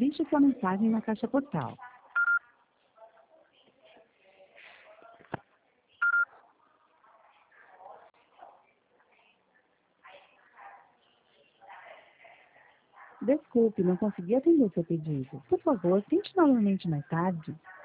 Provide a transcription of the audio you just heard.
Deixe sua mensagem na caixa postal. Desculpe, não consegui atender seu pedido. Por favor, tente novamente mais tarde.